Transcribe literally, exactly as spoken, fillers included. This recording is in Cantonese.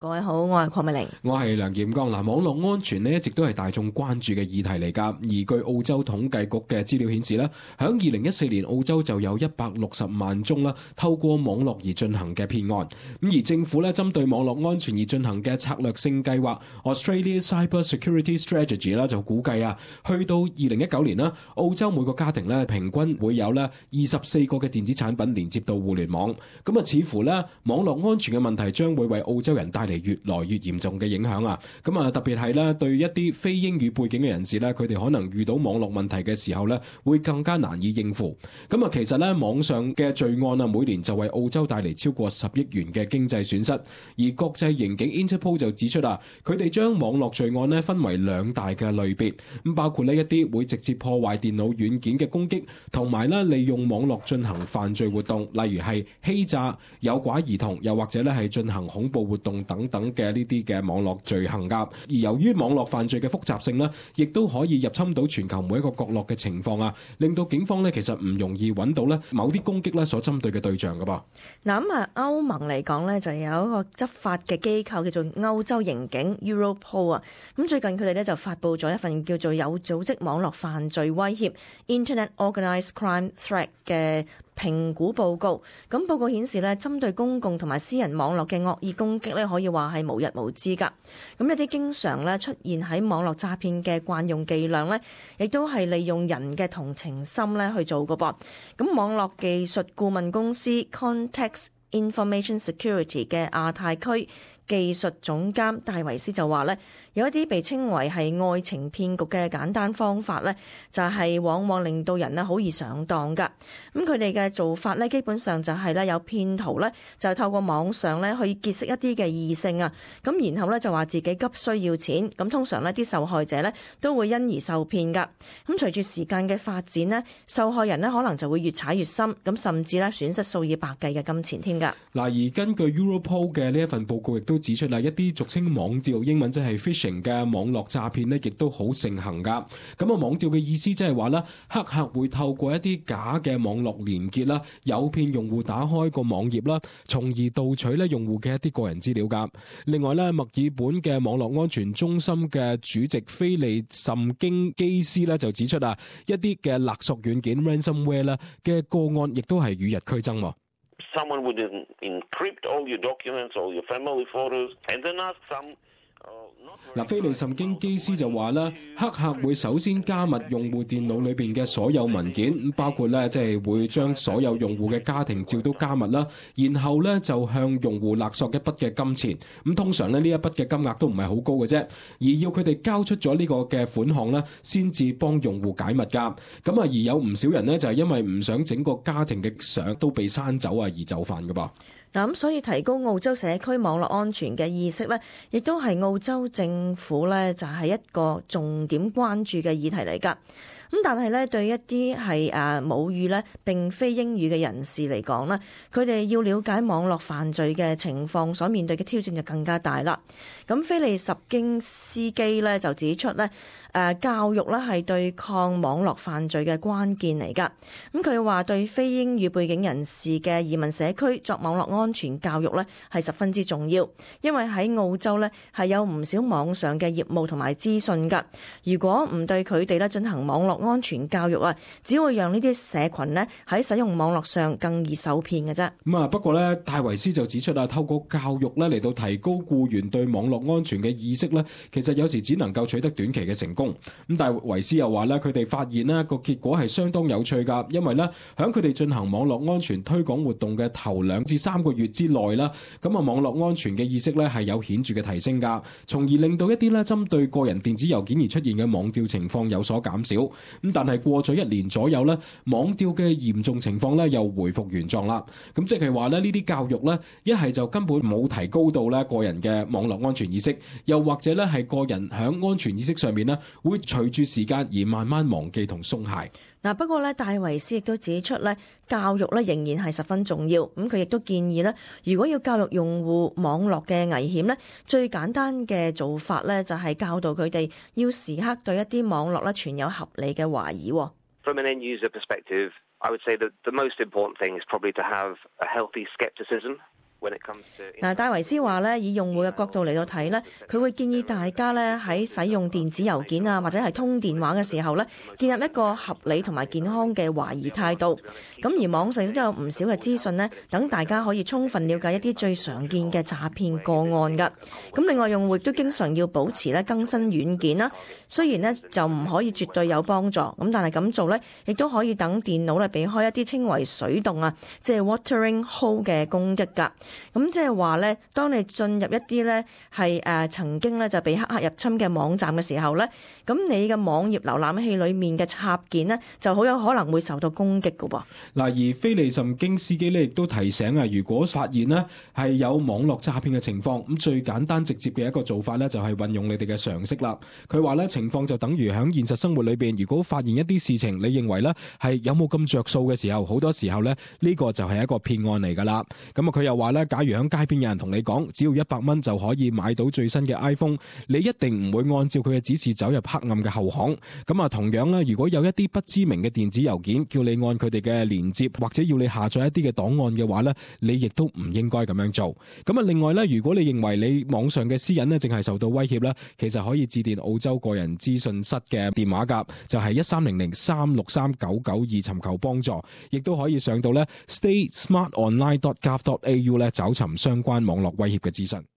各位好，我係鄺美玲， 我係梁劍剛。嗱，網絡安全呢一直都係大眾關注嘅議題嚟㗎。而據澳洲統計局嘅資料顯示咧，響二零一四年澳洲就有一百六十萬宗啦，透過網絡而進行嘅騙案。咁而政府咧針對網絡安全而進行嘅策略性計劃 Australia Cyber Security Strategy 啦，就估計啊，去到二零一九年啦，澳洲每個家庭咧平均會有咧二十四個嘅電子產品連接到互聯網。咁啊，似乎咧網絡安全嘅問題將會為澳洲人帶嚟越來越嚴重嘅影響啊！咁啊，特別係咧對一啲非英語背景嘅人士咧，佢哋可能遇到網絡問題嘅時候咧，會更加難以應付。咁啊，其實咧網上嘅罪案啊，每年就為澳洲帶嚟超過十億元嘅經濟損失。而國際刑警 Interpol 就指出啊，佢哋將網絡罪案咧分為兩大嘅類別，咁包括呢一啲會直接破壞電腦軟件嘅攻擊，同埋咧利用網絡進行犯罪活動，例如係欺詐、誘拐兒童，又或者咧係進行恐怖活動等等嘅呢啲嘅網絡罪行噶。而由於網絡犯罪嘅複雜性呢，亦都可以入侵到全球每一個角落嘅情況啊，令到警方呢其實唔容易揾到呢某啲攻擊呢所針對嘅對象噶噃。 嗱咁啊，歐盟嚟講呢，就有一個執法嘅機構叫做歐洲刑警 Europol 啊。咁最近佢哋呢就發布咗一份叫做有組織網絡犯罪威脅 Internet Organised Crime Threat 嘅評估報告。咁報告顯示咧，針對公共同埋私人網絡嘅惡意攻擊咧，可以話係無日無之噶。咁一啲經常咧出現喺網絡詐騙嘅慣用伎倆咧，亦都係利用人嘅同情心咧去做噶噃。咁網絡技術顧問公司 Context Information Security 嘅亞太區技術總監戴維斯就話咧，有一啲被稱為係愛情騙局嘅簡單方法咧，就係往往令到人咧好易上當噶。咁佢哋嘅做法咧，基本上就係咧有騙徒咧就透過網上咧去結識一啲嘅異性啊，咁然後咧就話自己急需要錢，咁通常呢啲受害者咧都會因而受騙噶。咁隨住時間嘅發展呢，受害人咧可能就會越踩越深，咁甚至咧損失數以百計嘅金錢添噶。 嗱，而根據 Europol 嘅呢一份報告，亦都指出啦，一啲俗稱網釣，英文即係 phishing 嘅網絡詐騙咧，亦都好盛行噶。咁啊，網釣嘅意思即係話咧，黑客會透過一啲假嘅網絡連結啦，誘騙用戶打開個網頁啦，從而盜取咧用戶嘅一啲個人資料噶。另外咧，墨爾本嘅網絡安全中心嘅主席菲利什京基斯咧就指出啊，一啲嘅勒索軟件 ransomware 啦嘅個案，亦都係與日俱增。 Someone would encrypt all your documents, all your family photos, and then ask some 嗱，菲利什京基斯就話啦，黑客會首先加密用戶電腦裏邊嘅所有文件，包括咧即係會將所有用戶嘅家庭照都加密啦，然後咧就向用戶勒索一筆嘅金錢。咁通常咧呢一筆嘅金額都唔係好高嘅啫，而要佢哋交出咗呢個嘅款項咧，先至幫用戶解密噶。咁啊，而有唔少人呢，就係因為唔想整個家庭嘅相都被刪走啊而就範噶噃。 嗱，咁所以提高澳洲社區網絡安全嘅意識咧，亦都係澳洲政府咧就係一個重點關注嘅議題嚟㗎。咁但係咧，對一啲係誒母語咧並非英語嘅人士嚟講咧，佢哋要了解網絡犯罪嘅情況所面對嘅挑戰就更加大啦。咁菲利什京斯基咧就指出咧，誒教育咧係對抗網絡犯罪嘅關鍵嚟㗎。咁佢話對非英語背景人士嘅移民社區作網絡安全教育咧係十分之重要，因為喺澳洲咧係有唔少網上嘅業務同埋資訊㗎。如果唔對佢哋咧進行網絡安全教育啊，只會讓呢啲社群咧喺使用網絡上更易受騙嘅啫。 咁啊，不過咧，戴維斯就指出啊，透過教育咧嚟到提高僱員對網絡安全嘅意識咧，其實有時只能夠取得短期嘅成功。咁戴維斯又話咧，佢哋發現呢個結果係相當有趣㗎，因為咧響佢哋進行網絡安全推廣活動嘅頭兩至三個月之內啦，咁啊網絡安全嘅意識咧係有顯著嘅提升㗎，從而令到一啲咧針對個人電子郵件而出現嘅網釣情況有所減少。咁但係過咗一年左右咧，網釣嘅嚴重情況咧又回復原狀啦。咁即係話咧，呢啲教育咧一係就根本冇提高到咧個人嘅網絡安全意識，又或者咧係個人響安全意識上面咧會隨住時間而慢慢忘記同鬆懈。 嗱，不過咧，戴維斯亦都指出咧，教育咧仍然係十分重要。咁佢亦都建議咧，如果要教育用戶網絡嘅危險咧，最簡單嘅做法咧就係教導佢哋要時刻對一啲網絡咧存有合理嘅懷疑。 From an end user perspective, I would say that the most important thing is probably to have a healthy skepticism. 嗱，戴維斯話咧，以用戶嘅角度嚟到睇咧，佢會建議大家咧喺使用電子郵件啊，或者係通電話嘅時候咧，建立一個合理同埋健康嘅懷疑態度。咁而網上都有唔少嘅資訊咧，等大家可以充分了解一啲最常見嘅詐騙個案㗎。咁另外，用戶亦都經常要保持咧更新軟件啦。雖然咧就唔可以絕對有幫助，咁但係咁做咧，亦都可以等電腦咧避開一啲稱為水洞啊，即係 watering hole 嘅攻擊㗎。咁即係話咧，當你進入一啲咧係誒曾經咧就被黑客入侵嘅網站嘅時候咧，咁你嘅網頁瀏覽器裡面嘅插件呢，就好有可能會受到攻擊㗎喎。 嗱，而菲利神經司機咧亦都提醒啊，如果發現呢係有網絡詐騙嘅情況，咁最簡單直接嘅一個做法咧就係運用你哋嘅常識啦。佢話咧情況就等於喺現實生活裏邊，如果發現一啲事情，你認為咧係有冇咁着數嘅時候，好多時候咧呢個就係一個騙案嚟㗎啦。咁啊，佢又話咧，假如喺街邊有人同你講，只要一百蚊就可以買到最新嘅 iPhone， 你一定唔會按照佢嘅指示走入黑暗嘅後巷。咁啊，同樣咧，如果有一啲不知名嘅電子郵件叫你按佢哋嘅連接，或者要你下載一啲嘅檔案嘅話咧，你亦都唔應該咁樣做。咁啊，另外咧，如果你認為你網上嘅私隱咧正係受到威脅咧，其實可以致電澳洲個人資訊室嘅電話㗎，就係一三零零三六三九九二尋求幫助，亦都可以上到咧 stay smart online dot gov dot a u 咧找尋相關網絡威脅嘅資訊。